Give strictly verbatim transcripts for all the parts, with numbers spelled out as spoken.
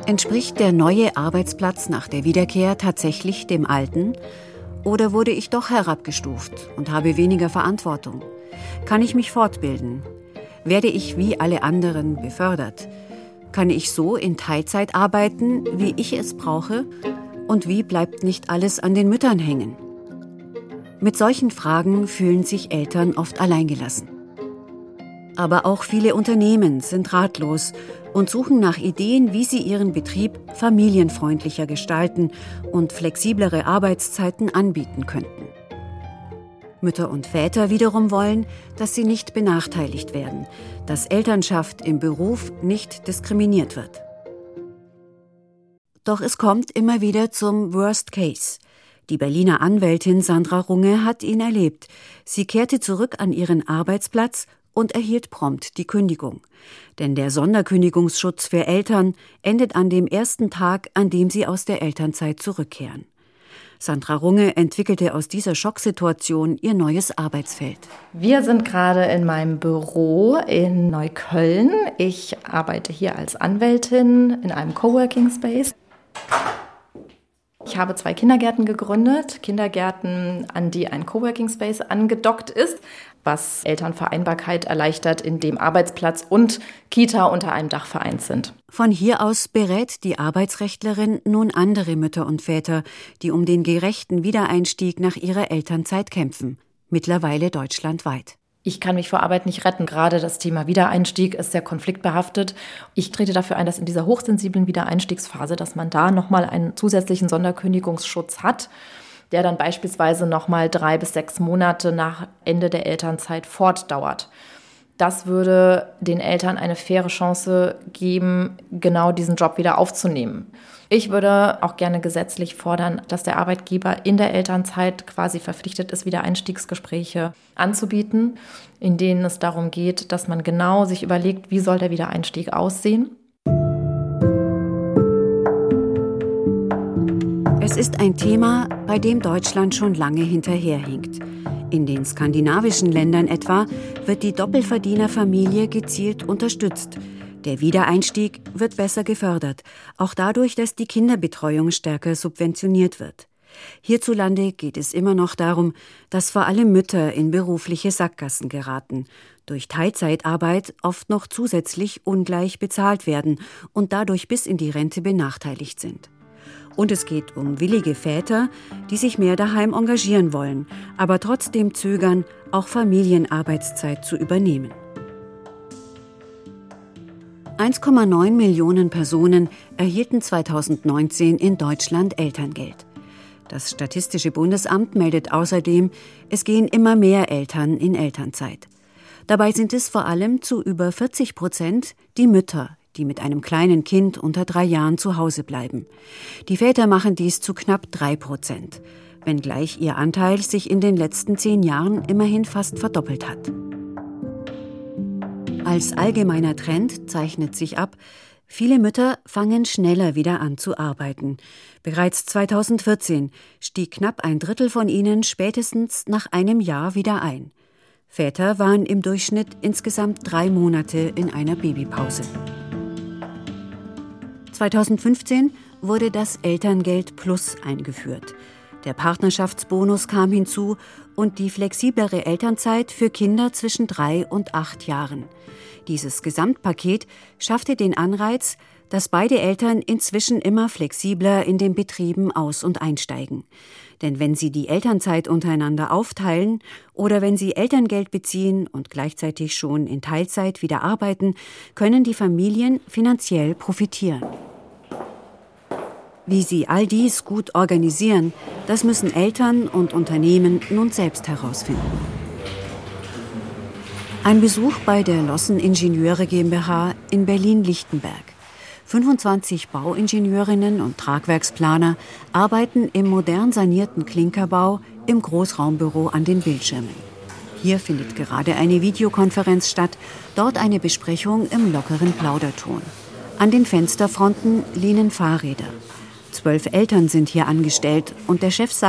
Entspricht der neue Arbeitsplatz nach der Wiederkehr tatsächlich dem alten? Oder wurde ich doch herabgestuft und habe weniger Verantwortung? Kann ich mich fortbilden? Werde ich wie alle anderen befördert? Kann ich so in Teilzeit arbeiten, wie ich es brauche? Und wie bleibt nicht alles an den Müttern hängen? Mit solchen Fragen fühlen sich Eltern oft alleingelassen. Aber auch viele Unternehmen sind ratlos und suchen nach Ideen, wie sie ihren Betrieb familienfreundlicher gestalten und flexiblere Arbeitszeiten anbieten könnten. Mütter und Väter wiederum wollen, dass sie nicht benachteiligt werden, dass Elternschaft im Beruf nicht diskriminiert wird. Doch es kommt immer wieder zum Worst Case. Die Berliner Anwältin Sandra Runge hat ihn erlebt. Sie kehrte zurück an ihren Arbeitsplatz und erhielt prompt die Kündigung. Denn der Sonderkündigungsschutz für Eltern endet an dem ersten Tag, an dem sie aus der Elternzeit zurückkehren. Sandra Runge entwickelte aus dieser Schocksituation ihr neues Arbeitsfeld. Wir sind gerade in meinem Büro in Neukölln. Ich arbeite hier als Anwältin in einem Coworking Space. Ich habe zwei Kindergärten gegründet, Kindergärten, an die ein Coworking Space angedockt ist, was Elternvereinbarkeit erleichtert, indem Arbeitsplatz und Kita unter einem Dach vereint sind. Von hier aus berät die Arbeitsrechtlerin nun andere Mütter und Väter, die um den gerechten Wiedereinstieg nach ihrer Elternzeit kämpfen, mittlerweile deutschlandweit. Ich kann mich vor Arbeit nicht retten. Gerade das Thema Wiedereinstieg ist sehr konfliktbehaftet. Ich trete dafür ein, dass in dieser hochsensiblen Wiedereinstiegsphase, dass man da nochmal einen zusätzlichen Sonderkündigungsschutz hat, der dann beispielsweise nochmal drei bis sechs Monate nach Ende der Elternzeit fortdauert. Das würde den Eltern eine faire Chance geben, genau diesen Job wieder aufzunehmen. Ich würde auch gerne gesetzlich fordern, dass der Arbeitgeber in der Elternzeit quasi verpflichtet ist, Wiedereinstiegsgespräche anzubieten, in denen es darum geht, dass man genau sich überlegt, wie soll der Wiedereinstieg aussehen. Es ist ein Thema, bei dem Deutschland schon lange hinterherhinkt. In den skandinavischen Ländern etwa wird die Doppelverdienerfamilie gezielt unterstützt. Der Wiedereinstieg wird besser gefördert, auch dadurch, dass die Kinderbetreuung stärker subventioniert wird. Hierzulande geht es immer noch darum, dass vor allem Mütter in berufliche Sackgassen geraten, durch Teilzeitarbeit oft noch zusätzlich ungleich bezahlt werden und dadurch bis in die Rente benachteiligt sind. Und es geht um willige Väter, die sich mehr daheim engagieren wollen, aber trotzdem zögern, auch Familienarbeitszeit zu übernehmen. eins Komma neun Millionen Personen erhielten zweitausendneunzehn in Deutschland Elterngeld. Das Statistische Bundesamt meldet außerdem, es gehen immer mehr Eltern in Elternzeit. Dabei sind es vor allem zu über vierzig Prozent die Mütter, die mit einem kleinen Kind unter drei Jahren zu Hause bleiben. Die Väter machen dies zu knapp drei Prozent, wenngleich ihr Anteil sich in den letzten zehn Jahren immerhin fast verdoppelt hat. Als allgemeiner Trend zeichnet sich ab, viele Mütter fangen schneller wieder an zu arbeiten. Bereits zweitausendvierzehn stieg knapp ein Drittel von ihnen spätestens nach einem Jahr wieder ein. Väter waren im Durchschnitt insgesamt drei Monate in einer Babypause. zweitausendfünfzehn wurde das Elterngeld Plus eingeführt. Der Partnerschaftsbonus kam hinzu und die flexiblere Elternzeit für Kinder zwischen drei und acht Jahren. Dieses Gesamtpaket schaffte den Anreiz, dass beide Eltern inzwischen immer flexibler in den Betrieben aus- und einsteigen. Denn wenn sie die Elternzeit untereinander aufteilen oder wenn sie Elterngeld beziehen und gleichzeitig schon in Teilzeit wieder arbeiten, können die Familien finanziell profitieren. Wie sie all dies gut organisieren, das müssen Eltern und Unternehmen nun selbst herausfinden. Ein Besuch bei der Lossen Ingenieure GmbH in Berlin-Lichtenberg. fünfundzwanzig Bauingenieurinnen und Tragwerksplaner arbeiten im modern sanierten Klinkerbau im Großraumbüro an den Bildschirmen. Hier findet gerade eine Videokonferenz statt, dort eine Besprechung im lockeren Plauderton. An den Fensterfronten lehnen Fahrräder. Zwölf Eltern sind hier angestellt und der Chef sagt,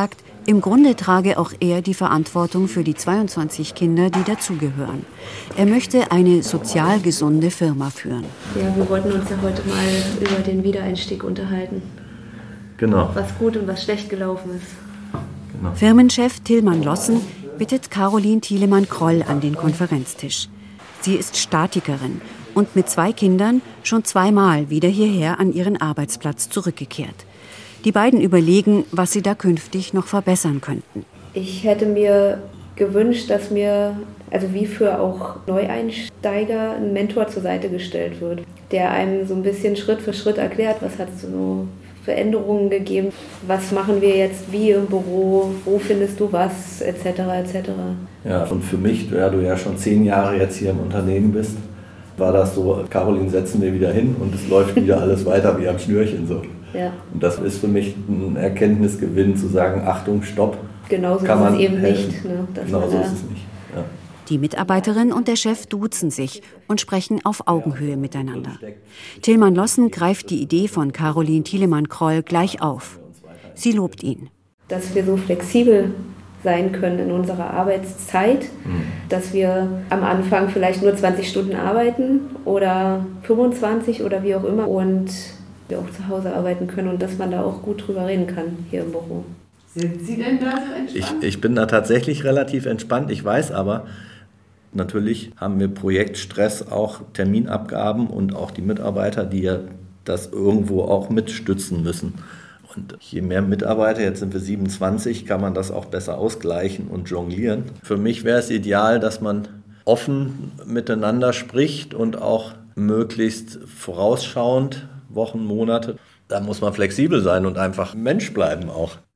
Im Grunde trage auch er die Verantwortung für die zweiundzwanzig Kinder, die dazugehören. Er möchte eine sozial gesunde Firma führen. Ja, wir wollten uns ja heute mal über den Wiedereinstieg unterhalten. Genau. Was gut und was schlecht gelaufen ist. Genau. Firmenchef Tilman Lossen bittet Caroline Thielemann-Kroll an den Konferenztisch. Sie ist Statikerin und mit zwei Kindern schon zweimal wieder hierher an ihren Arbeitsplatz zurückgekehrt. Die beiden überlegen, was sie da künftig noch verbessern könnten. Ich hätte mir gewünscht, dass mir, also wie für auch Neueinsteiger, ein Mentor zur Seite gestellt wird, der einem so ein bisschen Schritt für Schritt erklärt, was hat es so für Änderungen gegeben, was machen wir jetzt wie im Büro, wo findest du was, et cetera et cetera. Ja, und für mich, da du ja schon zehn Jahre jetzt hier im Unternehmen bist, war das so, Caroline, setzen wir wieder hin und es läuft wieder alles weiter wie am Schnürchen so. Ja. Und das ist für mich ein Erkenntnisgewinn, zu sagen, Achtung, Stopp. Genauso kann ist man es eben helfen. nicht. Ne, Genau so ist es nicht. Ja. Die Mitarbeiterin und der Chef duzen sich und sprechen auf Augenhöhe miteinander. Tilman Lossen greift die Idee von Caroline Thielemann-Kroll gleich auf. Sie lobt ihn. Dass wir so flexibel sein können in unserer Arbeitszeit, mhm. dass wir am Anfang vielleicht nur zwanzig Stunden arbeiten oder fünfundzwanzig oder wie auch immer und wir auch zu Hause arbeiten können und dass man da auch gut drüber reden kann hier im Büro. Sind Sie denn da so entspannt? Ich, ich bin da tatsächlich relativ entspannt. Ich weiß aber, natürlich haben wir Projektstress, auch Terminabgaben und auch die Mitarbeiter, die ja das irgendwo auch mitstützen müssen. Und je mehr Mitarbeiter, jetzt sind wir siebenundzwanzig, kann man das auch besser ausgleichen und jonglieren. Für mich wäre es ideal, dass man offen miteinander spricht und auch möglichst vorausschauend, Wochen, Monate. Da muss man flexibel sein und einfach Mensch bleiben auch.